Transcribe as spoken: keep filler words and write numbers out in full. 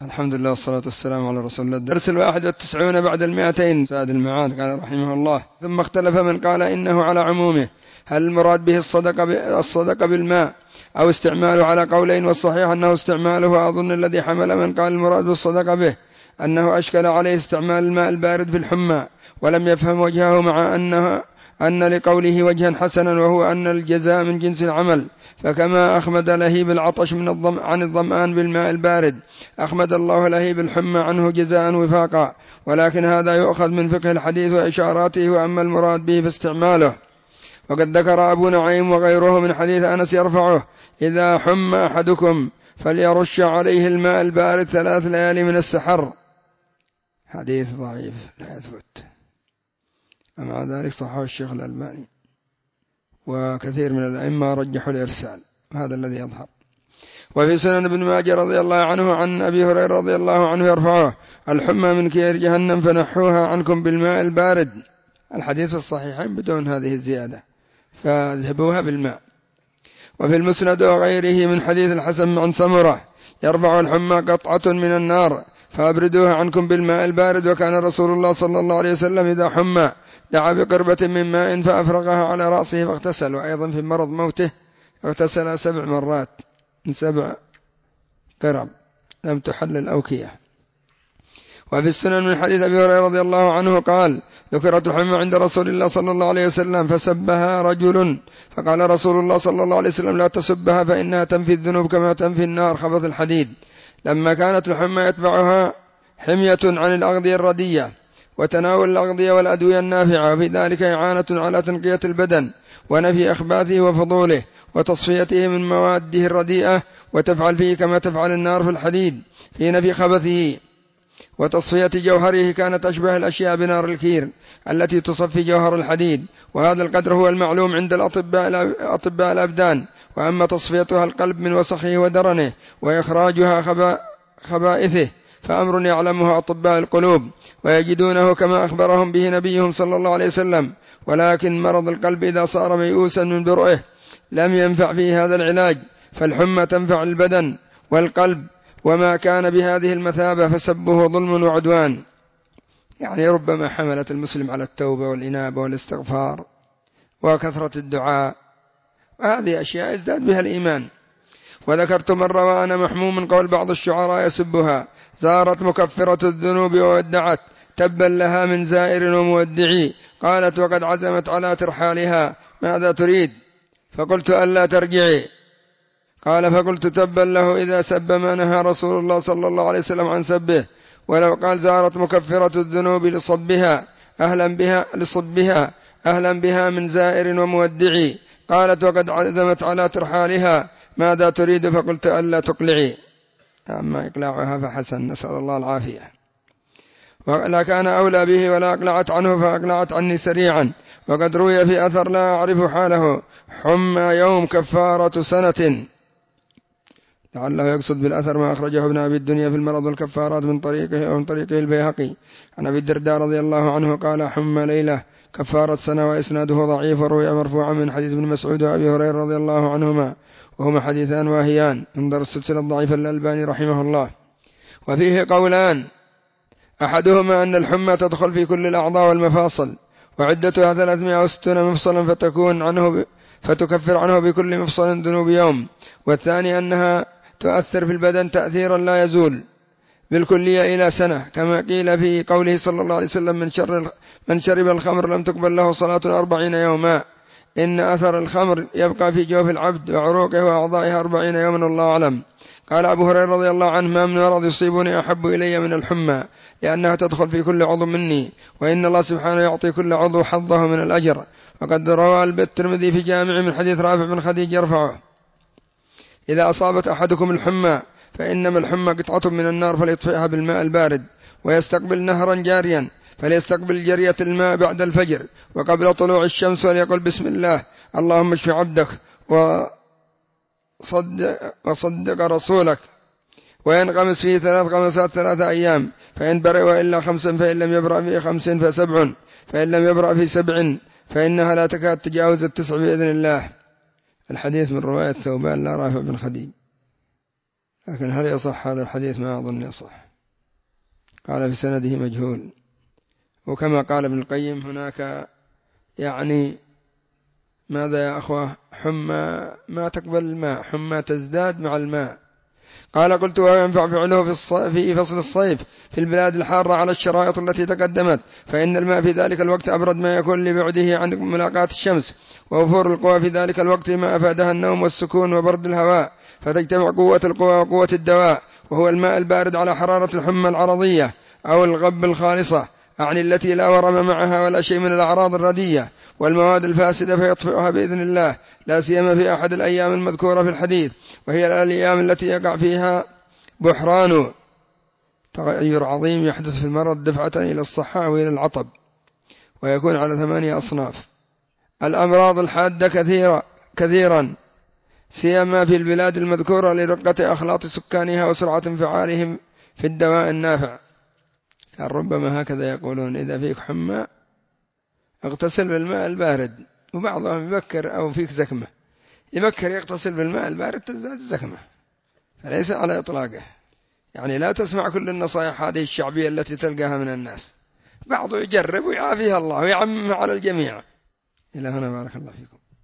الحمد لله والصلاة والسلام على رسول الله. الدرس الواحد والتسعون بعد المائتين. ساد المعاد قال رحمه الله: ثم اختلف من قال إنه على عمومه، هل المراد به الصدقة الصدقة بالماء أو استعماله، على قولين، والصحيح أنه استعماله. وأظن الذي حمل من قال المراد بالصدقة به أنه أشكل عليه استعمال الماء البارد في الحمى، ولم يفهم وجهه، مع أنه أن لقوله وجها حسنا، وهو أن الجزاء من جنس العمل. فكما أخمد لهيب العطش من الضم عن الظمآن بالماء البارد، أخمد الله لهيب الحمى عنه جزاء وفاقا. ولكن هذا يؤخذ من فقه الحديث وإشاراته، وأما المراد به فاستعماله. وقد ذكر أبو نعيم وغيره من حديث أنس يرفعه: إذا حم أحدكم فليرش عليه الماء البارد ثلاث ليالي من السحر. حديث ضعيف لا يثبت، ومع ذلك صححه الشيخ الألباني، وكثير من الأئمة رجحوا الإرسال، هذا الذي يظهر. وفي سنن ابن ماجه رضي الله عنه عن أبي هريرة رضي الله عنه يرفعه: الحمى من كير جهنم فنحوها عنكم بالماء البارد. الحديث في الصحيحين بدون هذه الزيادة، فاذهبوها بالماء. وفي المسند وغيره من حديث الحسن عن سمرة يرفع: الحمى قطعة من النار فأبردوها عنكم بالماء البارد. وكان رسول الله صلى الله عليه وسلم إذا حمى دعا بقربة من ماء فأفرغها على رأسه فاغتسل. وأيضا في مرض موته اغتسل سبع مرات من سبع قرب لم تحل الأوكية. وفي السنن من حديث أبي هريرة رضي الله عنه قال: ذكرت الحمى عند رسول الله صلى الله عليه وسلم فسبها رجل، فقال رسول الله صلى الله عليه وسلم: لا تسبها فإنها تنفي الذنوب كما تنفي النار خبث الحديد. لما كانت الحمى يتبعها حمية عن الأغذية الردية وتناول الأغذية والأدوية النافعة، وفي ذلك إعانة على تنقية البدن ونفي أخباثه وفضوله وتصفيته من مواده الرديئة، وتفعل فيه كما تفعل النار في الحديد في نفي خبثه وتصفية جوهره. كانت أشبه الأشياء بنار الكير التي تصفي جوهر الحديد، وهذا القدر هو المعلوم عند الأطباء أطباء الأبدان. وأما تصفيتها القلب من وسخه ودرنه وإخراجها خبائثه فأمر يعلمه أطباء القلوب ويجدونه كما أخبرهم به نبيهم صلى الله عليه وسلم. ولكن مرض القلب إذا صار ميؤوسا من برؤه لم ينفع فيه هذا العلاج، فالحمى تنفع البدن والقلب، وما كان بهذه المثابة فسبه ظلم وعدوان. يعني ربما حملت المسلم على التوبة والإنابة والاستغفار وكثرة الدعاء، وهذه أشياء ازداد بها الإيمان. وذكرت مرة وأنا محموم من قول بعض الشعراء يسبها: زارت مكفرة الذنوب وودعت تبا لها من زائر ومودعي. قالت: وقد عزمت على ترحالها ماذا تريد؟ فقلت: ألا ترجعي. قال: فقلت: تبا له إذا سب ما نهى رسول الله صلى الله عليه وسلم عن سبه. ولو قال: زارت مكفرة الذنوب لصبها أهلا بها لصبها أهلا بها من زائر ومودعي. قالت: وقد عزمت على ترحالها ماذا تريد؟ فقلت: ألا تقلعي. أما إقلاعها فحسن، نسأل الله العافية. ولا كان أولى به ولا أقلعت عنه فأقلعت عني سريعا. وقد روي في أثر لا أعرف حاله: حمى يوم كفارة سنة. لعله يقصد بالأثر ما أخرجه ابن أبي الدنيا في المرض والكفارات من طريقه أو من طريقه البيهقي عن أبي الدرداء رضي الله عنه قال: حمى ليلة كفارة سنة. وإسناده ضعيف، وروي مرفوعا من حديث ابن مسعود وأبي هريرة رضي الله عنهما، وهما حديثان واهيان، انظر السلسلة الضعيفة للألباني رحمه الله. وفيه قولان: أحدهما أن الحمى تدخل في كل الأعضاء والمفاصل، وعدتها ثلاثمائة وستون مفصلا فتكون عنه فتكفر عنه بكل مفصل ذنوب يوم. والثاني أنها تؤثر في البدن تأثيرا لا يزول بالكلية إلى سنة، كما قيل في قوله صلى الله عليه وسلم: من, شر من شرب الخمر لم تقبل له صلاة أربعين يوما. إن أثر الخمر يبقى في جوف العبد وعروقه وأعضائه أربعين يوما، الله أعلم. قال أبو هريرة رضي الله عنه: ما من مرض يصيبني أحب إلي من الحمى، لأنها تدخل في كل عضو مني، وإن الله سبحانه يعطي كل عضو حظه من الأجر. وقد روى الترمذي في جامع من حديث رافع بن خديج يرفعه: إذا أصابت أحدكم الحمى فإنما الحمى قطعة من النار فليطفئها بالماء البارد، ويستقبل نهرا جاريا فليستقبل جرية الماء بعد الفجر وقبل طلوع الشمس، وليقل: بسم الله اللهم اشف عبدك وصدق, وصدق رسولك، وينغمس فيه ثلاث غمسات ثلاثة أيام، فإن برئ وإلا خمسا، فإن لم يبرأ في خمس فسبع، فإن لم يبرأ في سبع فإنها لا تكاد تجاوز التسع بإذن الله. الحديث من رواية ثوبان لا رافع بن خديج. لكن هل يصح هذا الحديث؟ ما أظن يصح. قال في سنده مجهول. وكما قال ابن القيم هناك يعني ماذا يا أخوة؟ حمى ما تقبل الماء، حمى تزداد مع الماء. قال قلت وينفع فعله في, في فصل الصيف في البلاد الحارة على الشرائط التي تقدمت، فإن الماء في ذلك الوقت أبرد ما يكون لبعده عن ملاقاة الشمس، ووفور القوى في ذلك الوقت ما أفادها النوم والسكون وبرد الهواء، فتجتمع قوة القوى وقوة الدواء، وهو الماء البارد على حرارة الحمى العرضية أو الغب الخالصة، أعني التي لا ورم معها ولا شيء من الأعراض الردية والمواد الفاسدة فيطفئها بإذن الله، لا سيما في أحد الأيام المذكورة في الحديث، وهي الأيام التي يقع فيها بحران تغير عظيم يحدث في المرض دفعة إلى الصحة وإلى العطب، ويكون على ثمانية أصناف. الأمراض الحادة كثيرا كثيرا سيما في البلاد المذكورة لرقة أخلاط سكانها وسرعة انفعالهم في الدواء النافع. كان ربما هكذا يقولون: إذا فيك حمى اغتسل بالماء البارد. وبعضهم يبكر أو فيك زكمة يبكر يغتسل بالماء البارد تزداد الزكمة، فليس على إطلاقه. يعني لا تسمع كل النصائح هذه الشعبية التي تلقاها من الناس، بعضه يجرب ويعافيها الله ويعمم على الجميع. إلى هنا بارك الله فيكم.